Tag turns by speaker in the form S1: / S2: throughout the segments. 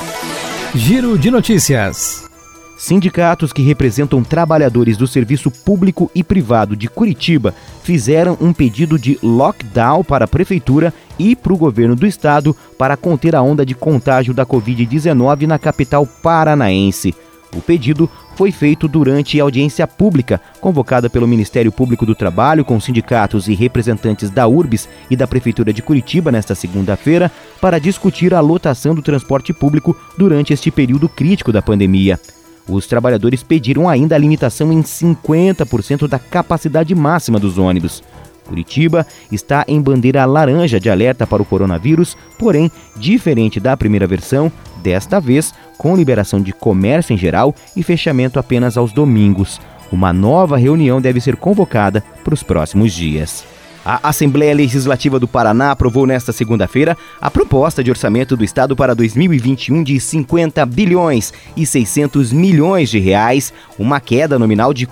S1: Giro de notícias.
S2: Sindicatos que representam trabalhadores do serviço público e privado de Curitiba fizeram um pedido de lockdown para a prefeitura e para o governo do estado para conter a onda de contágio da Covid-19 na capital paranaense. O pedido foi feito durante a audiência pública convocada pelo Ministério Público do Trabalho com sindicatos e representantes da URBS e da Prefeitura de Curitiba nesta segunda-feira para discutir a lotação do transporte público durante este período crítico da pandemia. Os trabalhadores pediram ainda a limitação em 50% da capacidade máxima dos ônibus. Curitiba está em bandeira laranja de alerta para o coronavírus, porém, diferente da primeira versão, desta vez com liberação de comércio em geral e fechamento apenas aos domingos. Uma nova reunião deve ser convocada para os próximos dias. A Assembleia Legislativa do Paraná aprovou nesta segunda-feira a proposta de orçamento do Estado para 2021 de 50 bilhões e 600 milhões de reais, uma queda nominal de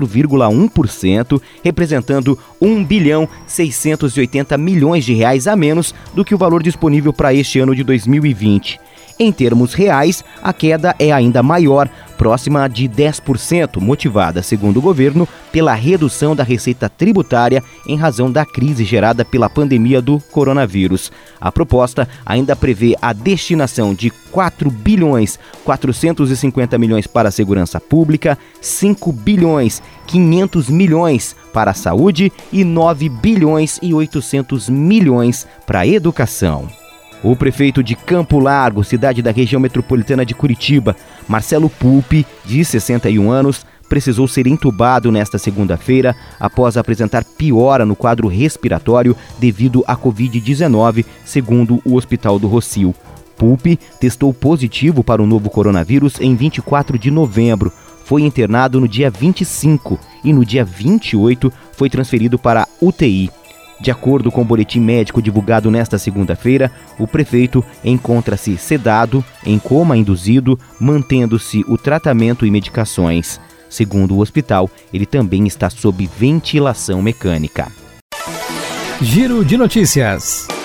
S2: 4,1%, representando 1 bilhão 680 milhões de reais a menos do que o valor disponível para este ano de 2020. Em termos reais, a queda é ainda maior, próxima de 10%, motivada, segundo o governo, pela redução da receita tributária em razão da crise gerada pela pandemia do coronavírus. A proposta ainda prevê a destinação de 4 bilhões 450 milhões para a segurança pública, 5 bilhões 500 milhões para a saúde e 9 bilhões e 800 milhões para a educação. O prefeito de Campo Largo, cidade da região metropolitana de Curitiba, Marcelo Pulpi, de 61 anos, precisou ser entubado nesta segunda-feira após apresentar piora no quadro respiratório devido à Covid-19, segundo o Hospital do Rossio. Pulpi testou positivo para o novo coronavírus em 24 de novembro. Foi internado no dia 25 e no dia 28 foi transferido para a UTI. De acordo com o boletim médico divulgado nesta segunda-feira, o prefeito encontra-se sedado, em coma induzido, mantendo-se o tratamento e medicações. Segundo o hospital, ele também está sob ventilação mecânica.
S1: Giro de notícias.